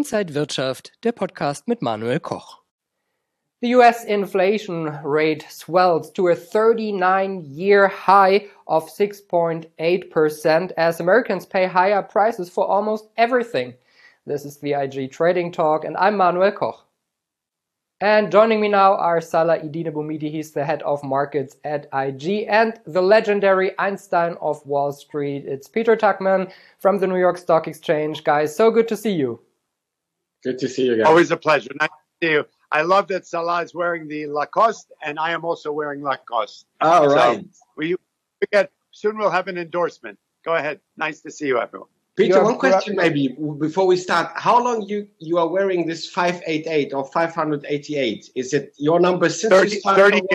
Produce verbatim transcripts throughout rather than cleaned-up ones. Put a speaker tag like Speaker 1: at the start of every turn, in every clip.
Speaker 1: Inside Wirtschaft, der Podcast mit Manuel Koch.
Speaker 2: The U S inflation rate swells to a thirty-nine year high of six point eight percent as Americans pay higher prices for almost everything. This is the I G Trading Talk, and I'm Manuel Koch. And joining me now are Salah Eddine Bouhmidi, he's the head of markets at I G, and the legendary Einstein of Wall Street. It's Peter Tuchman from the New York Stock Exchange. Guys, so good to see you.
Speaker 3: Good to see you guys.
Speaker 4: Always a pleasure. Nice to see you. I love that Salah is wearing the Lacoste, and I am also wearing Lacoste.
Speaker 3: All right.
Speaker 4: So we, we get, soon we'll have an endorsement. Go ahead. Nice to see you, everyone.
Speaker 3: Peter, one question maybe before we start. How long you, you are wearing this five eighty-eight or five eighty-eight? Is it your number since
Speaker 4: thirty,
Speaker 3: you started?
Speaker 4: thirty,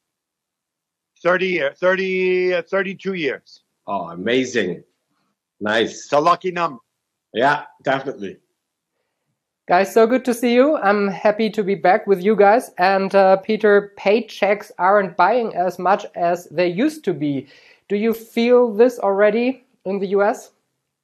Speaker 4: thirty, years, thirty, uh, thirty-two years.
Speaker 3: Oh, amazing. Nice.
Speaker 4: It's a lucky number.
Speaker 3: Yeah, definitely.
Speaker 2: Guys, so good to see you. I'm happy to be back with you guys. And uh, Peter, paychecks aren't buying as much as they used to be. Do you feel this already in the U S?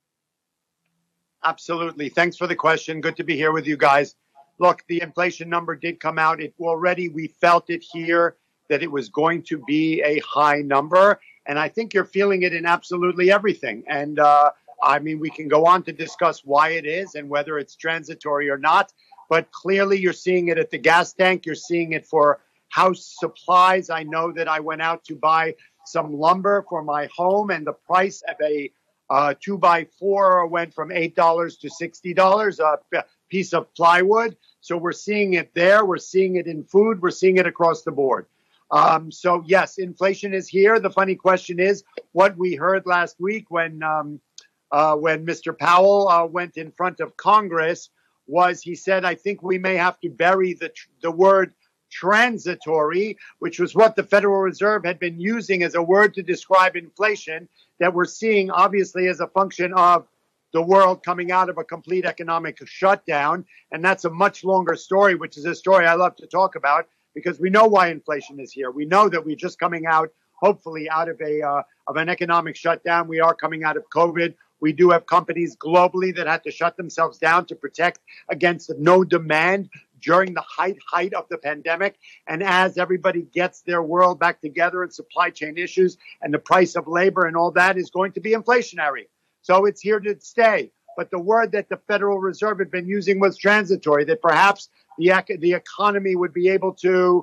Speaker 4: Absolutely. Thanks for the question. Good to be here with you guys. Look, the inflation number did come out. It already, we felt it here that it was going to be a high number. And I think you're feeling it in absolutely everything. And uh, I mean, we can go on to discuss why it is and whether it's transitory or not. But clearly you're seeing it at the gas tank. You're seeing it for house supplies. I know that I went out to buy some lumber for my home, and the price of a Uh, two by four went from eight dollars to sixty dollars a piece of plywood. So we're seeing it there. We're seeing it in food. We're seeing it across the board. Um, so, yes, inflation is here. The funny question is what we heard last week when um, uh, when Mister Powell uh, went in front of Congress was he said, I think we may have to bury the the word transitory, which was what the Federal Reserve had been using as a word to describe inflation that we're seeing obviously as a function of the world coming out of a complete economic shutdown. And that's a much longer story, which is a story I love to talk about because we know why inflation is here. We know that we're just coming out, hopefully, out of a uh, of an economic shutdown. We are coming out of COVID. We do have companies globally that had to shut themselves down to protect against no demand during the height height of the pandemic. And as everybody gets their world back together and supply chain issues and the price of labor and all that is going to be inflationary. So it's here to stay. But the word that the Federal Reserve had been using was transitory, that perhaps the, the economy would be able to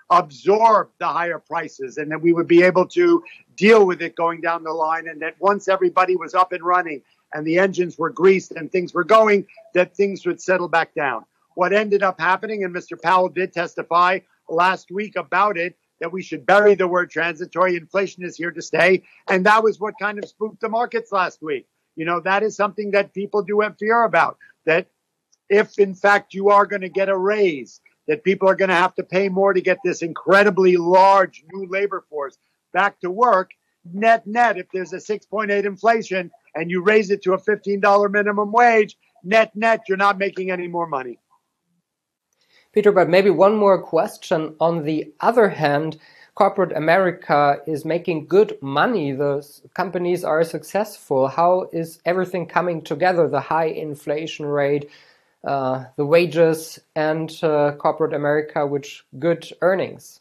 Speaker 4: absorb the higher prices and that we would be able to deal with it going down the line. And that once everybody was up and running and the engines were greased and things were going, that things would settle back down. What ended up happening, and Mister Powell did testify last week about it, that we should bury the word transitory. Inflation is here to stay. And that was what kind of spooked the markets last week. You know, that is something that people do have fear about, that if, in fact, you are going to get a raise, that people are going to have to pay more to get this incredibly large new labor force back to work. Net, net, if there's a six point eight inflation and you raise it to a fifteen dollars minimum wage, net, net, you're not making any more money.
Speaker 2: Peter, but maybe one more question. On the other hand, corporate America is making good money. The companies are successful. How is everything coming together? The high inflation rate, uh, the wages, and uh, corporate America with good earnings.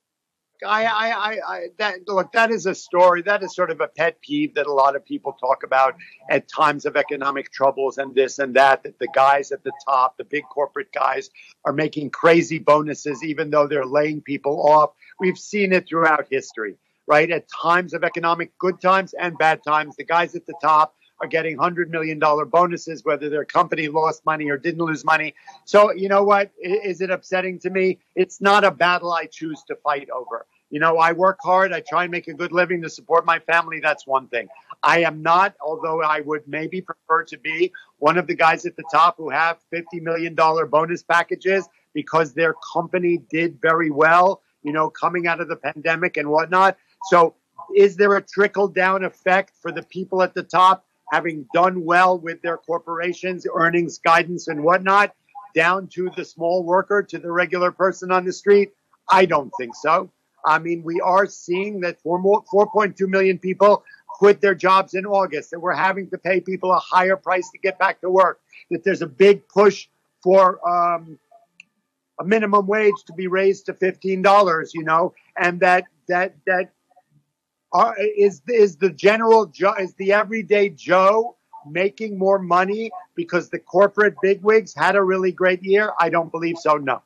Speaker 4: I, I, I, that, look, that is a story. That is sort of a pet peeve that a lot of people talk about at times of economic troubles and this and that, that the guys at the top, the big corporate guys, are making crazy bonuses, even though they're laying people off. We've seen it throughout history, right? At times of economic good times and bad times, the guys at the top are getting one hundred million dollars bonuses, whether their company lost money or didn't lose money. So, you know what? Is it upsetting to me? It's not a battle I choose to fight over. You know, I work hard. I try and make a good living to support my family. That's one thing. I am not, although I would maybe prefer to be one of the guys at the top who have fifty million dollars bonus packages because their company did very well, you know, coming out of the pandemic and whatnot. So is there a trickle down effect for the people at the top having done well with their corporations, earnings, guidance and whatnot, down to the small worker, to the regular person on the street? I don't think so. I mean, we are seeing that four point two million people quit their jobs in August, that we're having to pay people a higher price to get back to work, that there's a big push for um, a minimum wage to be raised to fifteen dollars, you know, and that that that uh, is is the general Joe, is the everyday Joe making more money because the corporate bigwigs had a really great year? I don't believe so, no.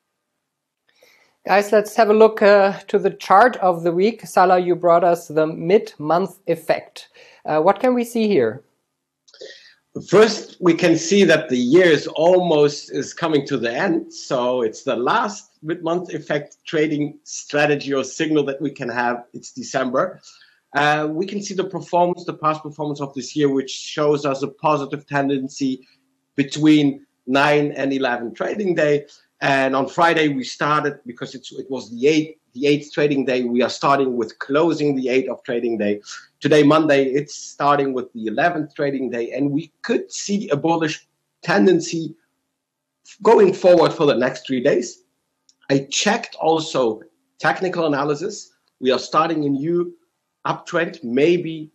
Speaker 2: Guys, let's have a look uh, to the chart of the week. Salah, you brought us the mid-month effect. Uh, what can we see here?
Speaker 3: First, we can see that the year is almost is coming to the end. So it's the last mid-month effect trading strategy or signal that we can have. It's December. Uh, we can see the performance, the past performance of this year, which shows us a positive tendency between nine and eleven trading day. And on Friday, we started, because it's, it was the eighth, the eighth trading day, we are starting with closing the eighth of trading day. Today, Monday, it's starting with the eleventh trading day. And we could see a bullish tendency going forward for the next three days. I checked also technical analysis. We are starting a new uptrend, maybe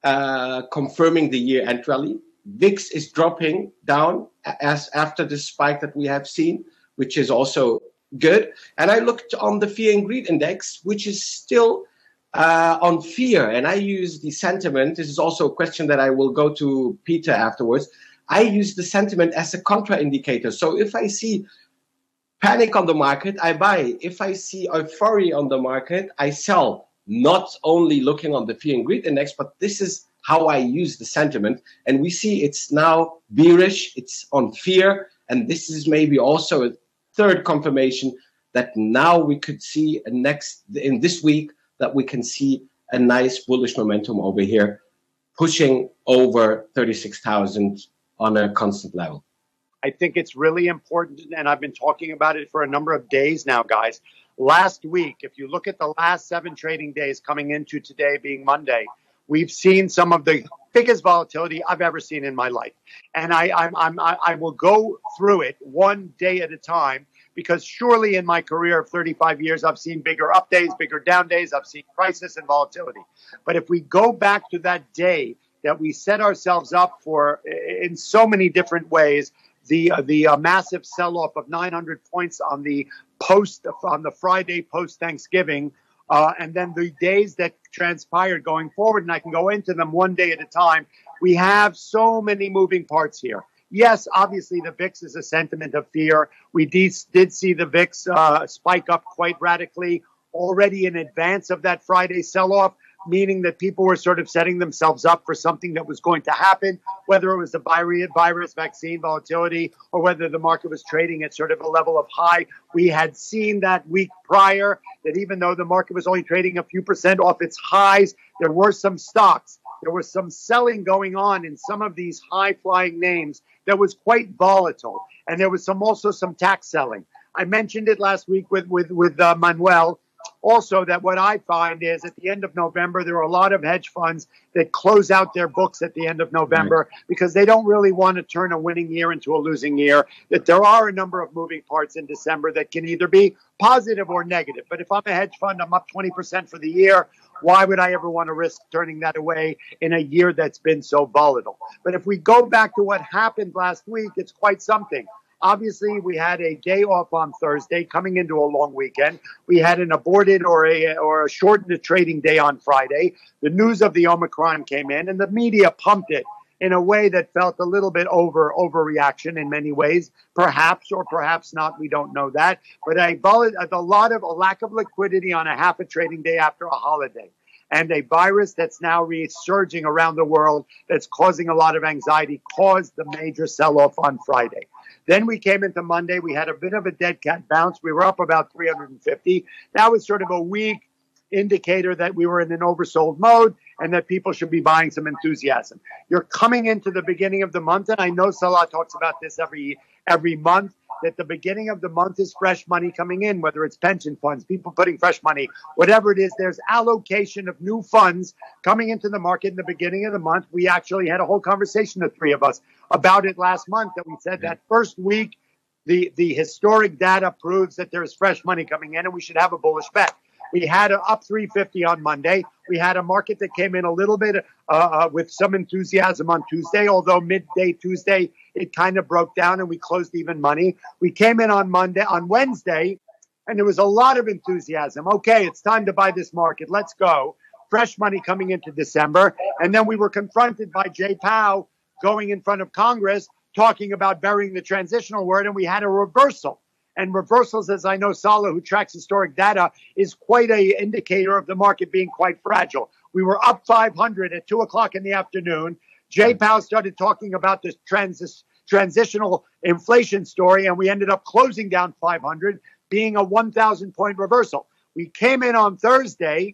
Speaker 3: uh, confirming the year-end rally. V I X is dropping down as after the spike that we have seen, which is also good. And I looked on the fear and greed index, which is still uh, on fear. And I use the sentiment. This is also a question that I will go to Peter afterwards. I use the sentiment as a contra-indicator. So if I see panic on the market, I buy. If I see euphoria on the market, I sell. Not only looking on the fear and greed index, but this is how I use the sentiment. And we see it's now bearish. It's on fear. And this is maybe also a third confirmation that now we could see a next in this week that we can see a nice bullish momentum over here, pushing over thirty-six thousand on a constant level.
Speaker 4: I think it's really important, and I've been talking about it for a number of days now, guys. Last week, if you look at the last seven trading days coming into today being Monday, we've seen some of the biggest volatility I've ever seen in my life. And I, I'm, I'm, I will go through it one day at a time, because surely in my career of thirty-five years, I've seen bigger up days, bigger down days. I've seen crisis and volatility. But if we go back to that day that we set ourselves up for in so many different ways, the uh, the uh, massive sell-off of nine hundred points on the post on the Friday post Thanksgiving, uh, and then the days that transpired going forward, and I can go into them one day at a time. We have so many moving parts here. Yes, obviously the V I X is a sentiment of fear. We de- did see the V I X uh, spike up quite radically already in advance of that Friday sell-off, meaning that people were sort of setting themselves up for something that was going to happen, whether it was the virus vaccine volatility or whether the market was trading at sort of a level of high. We had seen that week prior that even though the market was only trading a few percent off its highs, there were some stocks. There was some selling going on in some of these high-flying names that was quite volatile. And there was some also some tax selling. I mentioned it last week with, with, with uh, Manuel. Also, that what I find is at the end of November, there are a lot of hedge funds that close out their books at the end of November right. because they don't really want to turn a winning year into a losing year, that there are a number of moving parts in December that can either be positive or negative. But if I'm a hedge fund, I'm up twenty percent for the year. Why would I ever want to risk turning that away in a year that's been so volatile? But if we go back to what happened last week, it's quite something. Obviously, we had a day off on Thursday coming into a long weekend. We had an aborted or a or a shortened trading day on Friday. The news of the Omicron came in, and the media pumped it in a way that felt a little bit over overreaction in many ways, perhaps or perhaps not. We don't know that. But a, a lot of a lack of liquidity on a half a trading day after a holiday. And a virus that's now resurging around the world that's causing a lot of anxiety caused the major sell-off on Friday. Then we came into Monday. We had a bit of a dead cat bounce. We were up about three hundred fifty. That was sort of a weak indicator that we were in an oversold mode and that people should be buying some enthusiasm. You're coming into the beginning of the month, and I know Salah talks about this every every month, that the beginning of the month is fresh money coming in, whether it's pension funds, people putting fresh money, whatever it is, there's allocation of new funds coming into the market in the beginning of the month. We actually had a whole conversation, the three of us, about it last month, that we said that first week, the, the historic data proves that there is fresh money coming in and we should have a bullish bet. We had a up three fifty on Monday. We had a market that came in a little bit uh, uh, with some enthusiasm on Tuesday, although midday Tuesday, it kind of broke down and we closed even money. We came in on Monday, on Wednesday, and there was a lot of enthusiasm. Okay, it's time to buy this market. Let's go. Fresh money coming into December. And then we were confronted by Jay Powell going in front of Congress, talking about burying the transitional word, and we had a reversal. And reversals, as I know, Salah, who tracks historic data, is quite a indicator of the market being quite fragile. We were up five hundred at two o'clock in the afternoon. Jay Powell started talking about this transi- transitional inflation story, and we ended up closing down five hundred, being a one thousand point reversal. We came in on Thursday,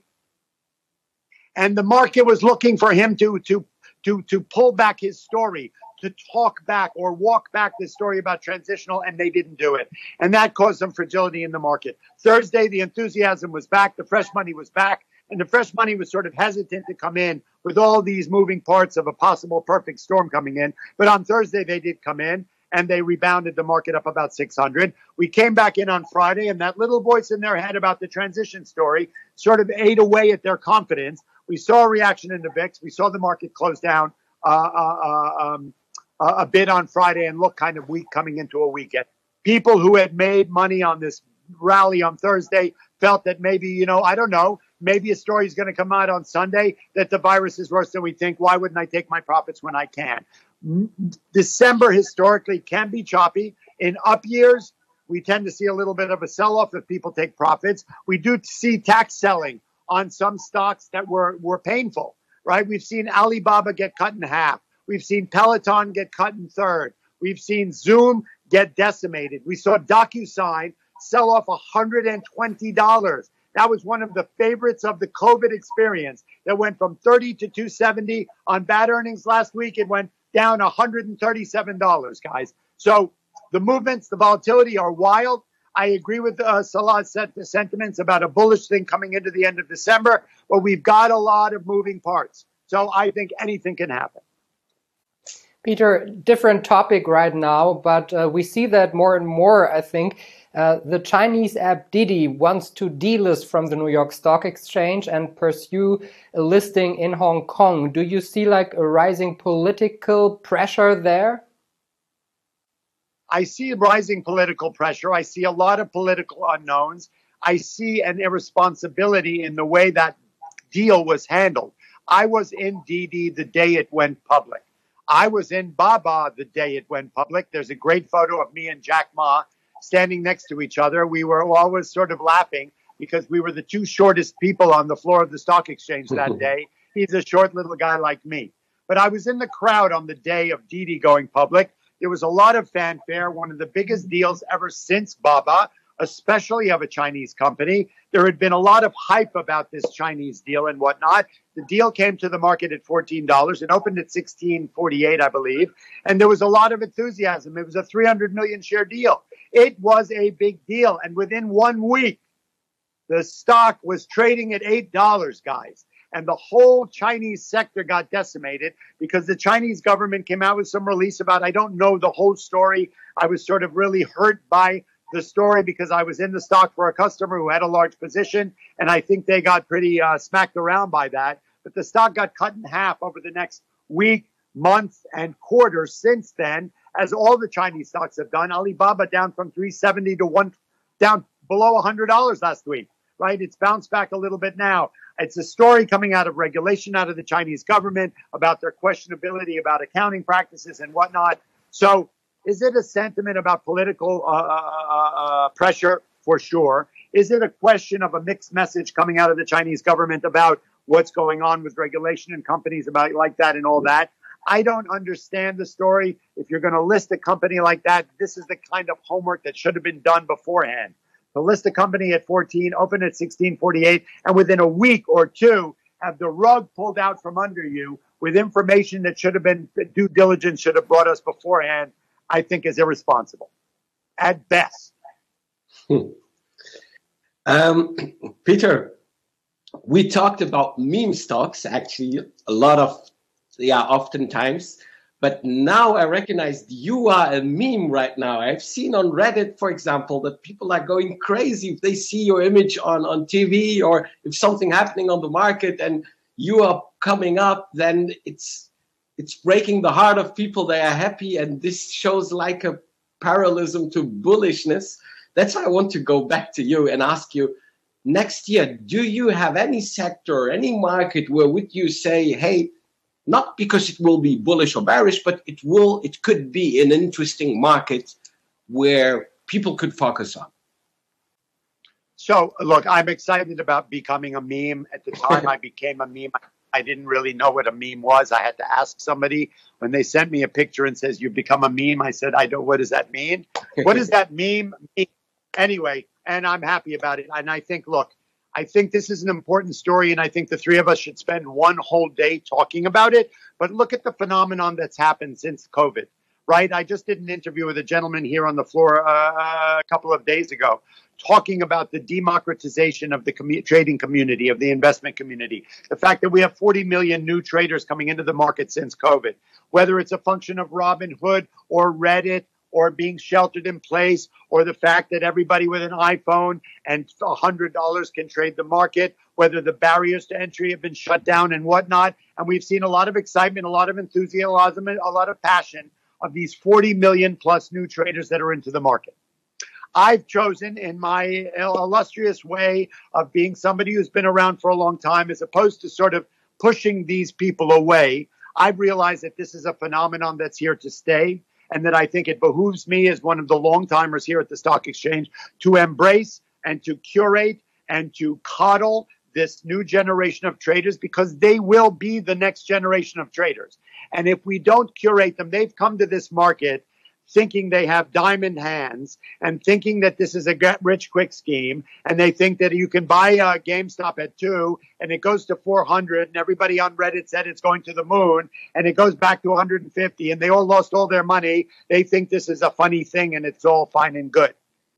Speaker 4: and the market was looking for him to, to, to, to pull back his story, to talk back or walk back this story about transitional, and they didn't do it. And that caused some fragility in the market. Thursday, the enthusiasm was back, the fresh money was back, and the fresh money was sort of hesitant to come in with all these moving parts of a possible perfect storm coming in. But on Thursday, they did come in, and they rebounded the market up about six hundred. We came back in on Friday, and that little voice in their head about the transition story sort of ate away at their confidence. We saw a reaction in the V I X. We saw the market close down uh, uh, um, uh, a bit on Friday and look kind of weak coming into a weekend. People who had made money on this rally on Thursday felt that maybe, you know, I don't know, maybe a story is going to come out on Sunday that the virus is worse than we think. Why wouldn't I take my profits when I can? December historically can be choppy. In up years, we tend to see a little bit of a sell-off if people take profits. We do see tax selling on some stocks that were, were painful, right? We've seen Alibaba get cut in half. We've seen Peloton get cut in third. We've seen Zoom get decimated. We saw DocuSign sell off one hundred twenty dollars. That was one of the favorites of the COVID experience that went from thirty to two seventy on bad earnings last week. It went down one hundred thirty-seven dollars, guys. So the movements, the volatility are wild. I agree with uh, Salah's set the sentiments about a bullish thing coming into the end of December, but we've got a lot of moving parts. So I think anything can happen.
Speaker 2: Peter, different topic right now, but uh, we see that more and more, I think. Uh, the Chinese app Didi wants to delist from the New York Stock Exchange and pursue a listing in Hong Kong. Do you see like a rising political pressure there?
Speaker 4: I see rising political pressure. I see a lot of political unknowns. I see an irresponsibility in the way that deal was handled. I was in Didi the day it went public. I was in Baba the day it went public. There's a great photo of me and Jack Ma standing next to each other. We were always sort of laughing because we were the two shortest people on the floor of the stock exchange that day. He's a short little guy like me. But I was in the crowd on the day of Didi going public. There was a lot of fanfare, one of the biggest deals ever since Baba, especially of a Chinese company. There had been a lot of hype about this Chinese deal and whatnot. The deal came to the market at fourteen dollars. It opened at sixteen forty-eight, I believe. And there was a lot of enthusiasm. It was a three hundred million share deal. It was a big deal. And within one week, the stock was trading at eight dollars, guys. And the whole Chinese sector got decimated because the Chinese government came out with some release about, I don't know the whole story. I was sort of really hurt by the story because I was in the stock for a customer who had a large position. And I think they got pretty uh, smacked around by that. But the stock got cut in half over the next week, month, and quarter since then, as all the Chinese stocks have done. Alibaba down from three seventy to one, down below one hundred dollars last week, right? It's bounced back a little bit now. It's a story coming out of regulation out of the Chinese government about their questionability about accounting practices and whatnot. So is it a sentiment about political uh, uh, uh, pressure? For sure. Is it a question of a mixed message coming out of the Chinese government about what's going on with regulation and companies about like that and all that? I don't understand the story. If you're going to list a company like that, this is the kind of homework that should have been done beforehand. To list a company at fourteen, open at sixteen forty-eight, and within a week or two, have the rug pulled out from under you with information that should have been due diligence should have brought us beforehand, I think is irresponsible at best.
Speaker 3: Hmm. Um, Peter, we talked about meme stocks actually a lot of, yeah, oftentimes. But now I recognize you are a meme right now. I've seen on Reddit, for example, that people are going crazy if they see your image on, on T V, or if something happening on the market and you are coming up, then it's it's breaking the heart of people. They are happy, and this shows like a parallelism to bullishness. That's why I want to go back to you and ask you, next year, do you have any sector, any market where would you say, hey, not because it will be bullish or bearish, but it will, it could be an interesting market where people could focus on?
Speaker 4: So, look, I'm excited about becoming a meme. At the time I became a meme, I didn't really know what a meme was. I had to ask somebody. When they sent me a picture and says, you've become a meme, I said, I don't, what does that mean? What does that meme mean? Anyway, and I'm happy about it. And I think, look, I think this is an important story, and I think the three of us should spend one whole day talking about it. But look at the phenomenon that's happened since COVID, right? I just did an interview with a gentleman here on the floor uh, a couple of days ago, talking about the democratization of the commu- trading community, of the investment community. The fact that we have forty million new traders coming into the market since COVID, whether it's a function of Robinhood or Reddit, or being sheltered in place, or the fact that everybody with an iPhone and one hundred dollars can trade the market, whether the barriers to entry have been shut down and whatnot. And we've seen a lot of excitement, a lot of enthusiasm, a lot of passion of these forty million plus new traders that are into the market. I've chosen, in my illustrious way of being somebody who's been around for a long time, as opposed to sort of pushing these people away, I've realized that this is a phenomenon that's here to stay. And that I think it behooves me as one of the long timers here at the Stock Exchange to embrace and to curate and to coddle this new generation of traders, because they will be the next generation of traders. And if we don't curate them, they've come to this market thinking they have diamond hands and thinking that this is a get rich quick scheme. And they think that you can buy a GameStop at two and it goes to four hundred, and everybody on Reddit said it's going to the moon, and it goes back to one hundred fifty, and they all lost all their money. They think this is a funny thing and it's all fine and good.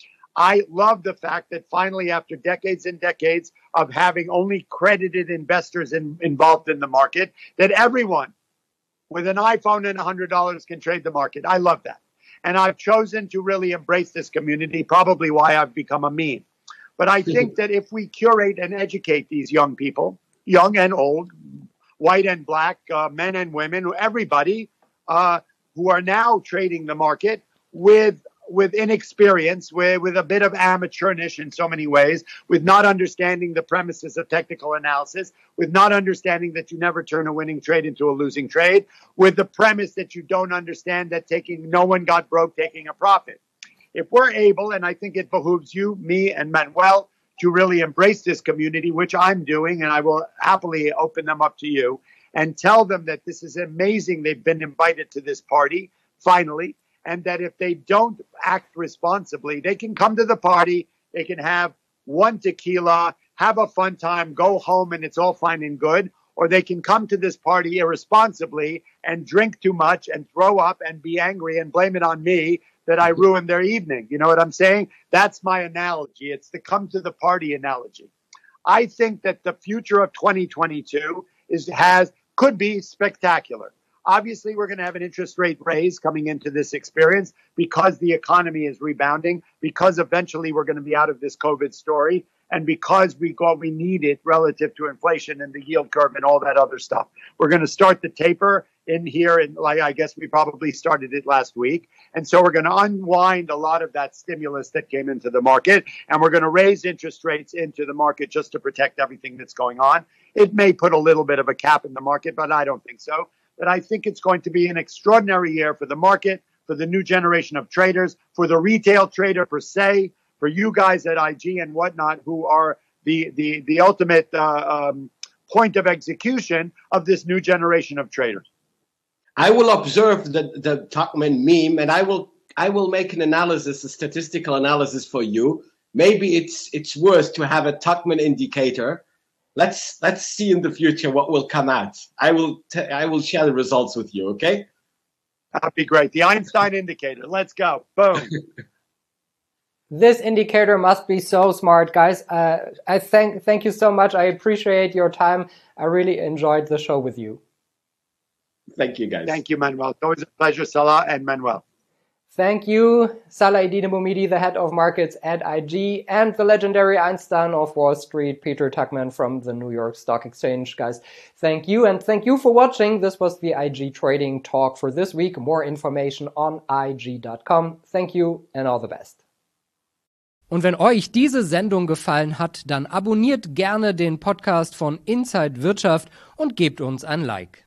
Speaker 4: I love the fact that finally, after decades and decades of having only credited investors in, involved in the market, that everyone with an iPhone and one hundred dollars can trade the market. I love that. And I've chosen to really embrace this community, probably why I've become a meme. But I think that if we curate and educate these young people, young and old, white and black, uh, men and women, everybody uh, who are now trading the market with with inexperience, with, with a bit of amateurish in so many ways, with not understanding the premises of technical analysis, with not understanding that you never turn a winning trade into a losing trade, with the premise that you don't understand that taking no one got broke taking a profit. If we're able, and I think it behooves you, me, and Manuel to really embrace this community, which I'm doing, and I will happily open them up to you, and tell them that this is amazing they've been invited to this party, finally, and that if they don't act responsibly, they can come to the party, they can have one tequila, have a fun time, go home, and it's all fine and good. Or they can come to this party irresponsibly and drink too much and throw up and be angry and blame it on me that I ruined their evening. You know what I'm saying? That's my analogy. It's the come to the party analogy. I think that the future of twenty twenty-two is has could be spectacular. Obviously, we're going to have an interest rate raise coming into this experience because the economy is rebounding, because eventually we're going to be out of this COVID story, and because we got we need it relative to inflation and the yield curve and all that other stuff. We're going to start the taper in here, and like I guess we probably started it last week. And so we're going to unwind a lot of that stimulus that came into the market, and we're going to raise interest rates into the market just to protect everything that's going on. It may put a little bit of a cap in the market, but I don't think so. But I think it's going to be an extraordinary year for the market, for the new generation of traders, for the retail trader per se, for you guys at I G and whatnot, who are the the the ultimate uh, um, point of execution of this new generation of traders.
Speaker 3: I will observe the the Tuchman meme, and I will I will make an analysis, a statistical analysis for you. Maybe it's it's worth to have a Tuchman indicator. Let's let's see in the future what will come out. I will t- I will share the results with you. Okay,
Speaker 4: that'd be great. The Einstein indicator. Let's go. Boom.
Speaker 2: This indicator must be so smart, guys. Uh, I thank thank you so much. I appreciate your time. I really enjoyed the show with you.
Speaker 3: Thank you, guys.
Speaker 4: Thank you, Manuel. It's always a pleasure, Salah and Manuel.
Speaker 2: Thank you, Salah-Eddine Bouhmidi, the head of markets at I G, and the legendary Einstein of Wall Street, Peter Tuchman from the New York Stock Exchange. Guys, thank you, and thank you for watching. This was the I G Trading Talk for this week. More information on I G dot com. Thank you and all the best.
Speaker 1: Und wenn euch diese Sendung gefallen hat, dann abonniert gerne den Podcast von Inside Wirtschaft und gebt uns ein Like.